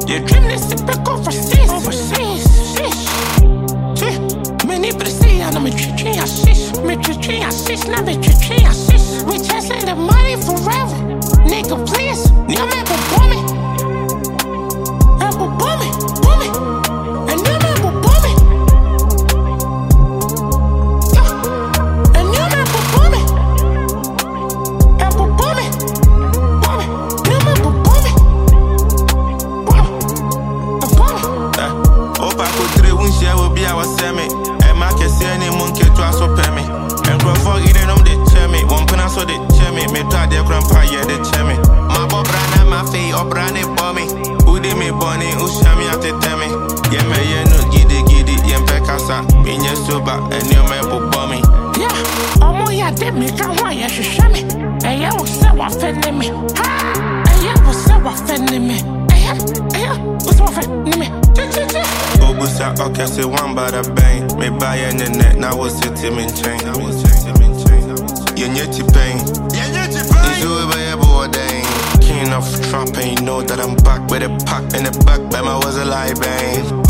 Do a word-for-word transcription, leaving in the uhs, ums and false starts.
You dream this is back overseas. Overseas. Many but see, I know me chichi assist. Me chichi assist, now me chichi assist. We chasing the money forever. Nigga, please. You remember for me? Remember for me? For me? And you remember for me? Yeah. And you remember for me? Remember for me? For me? You remember for me? For me? For me? Yeah. Hope I could three wins, yeah, will be our semi. I can see any monkey to us so pay me. And grow for eating them, they cheer me. One pen so they cheer me. Me try their grandpa, yeah, they cheer me. My bob ran my face, or brand it for me. Who did me bunny, who share me at the tell me. Yeah, me, yeah, no, giddy, giddy, yeah, pekasa. Me, yeah, sober, and you may put me. Yeah, oh, yeah, they make a one, yeah, she share me. And yeah, was so offending me. And yeah, was so offending me. And yeah, was so offending me. Obusa, okay, say one by the bang. Me buy in the net, now was sitting in chain. You need to pain. It's over your boarding. King of trapping, you know that I'm back with a pack in the back, but I was a lie bang.